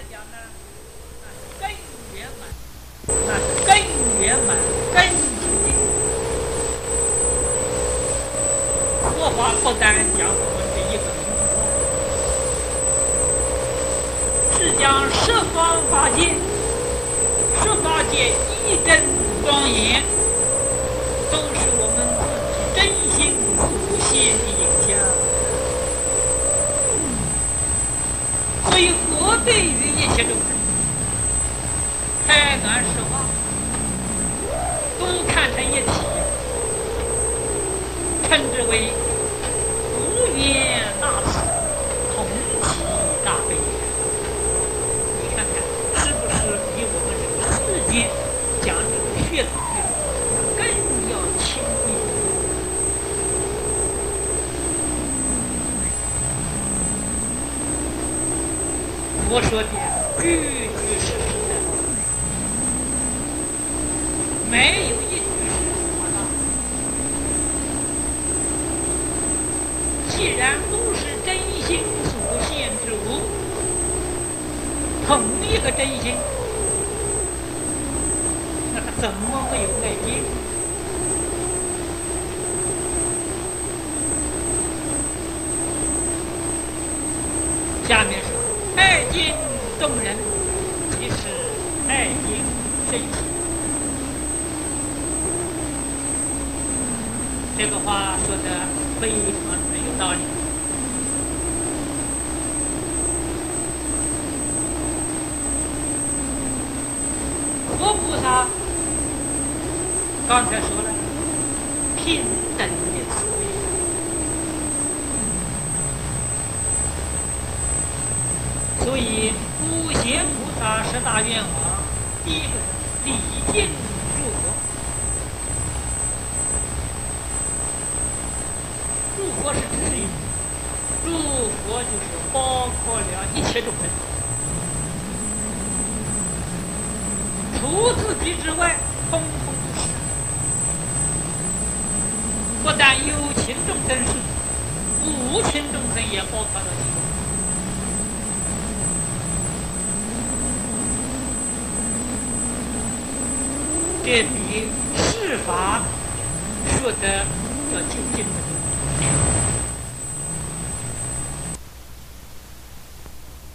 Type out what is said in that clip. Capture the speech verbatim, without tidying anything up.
讲呢，那是根圆满，那是根圆满，根清净。佛法不单讲我们这一个名法，是讲十方法界，十法界一真庄严，都是我们自己真心所现的影像。所以佛对于一切众生开暖释化，都看成一体，称之为无缘大慈，同体大悲。你看看是不是比我们这个世间讲这个血统更要亲密？我说的句句是实在话，没有一句是夸大。既然都是真心所现之物，同一个真心，那它怎么会有改变？下面说爱敬众人，即是爱敬真心。这个话说的非常的有道理。佛菩萨刚才说了，平等的慈悲。所以普贤菩萨十大愿望，第一个礼敬诸佛。诸佛是指谁？诸佛就是包括了一切众生，除自己之外，通通都是。不但有情众生是，无情众生也包括了其中。这比释法说的要究竟的多。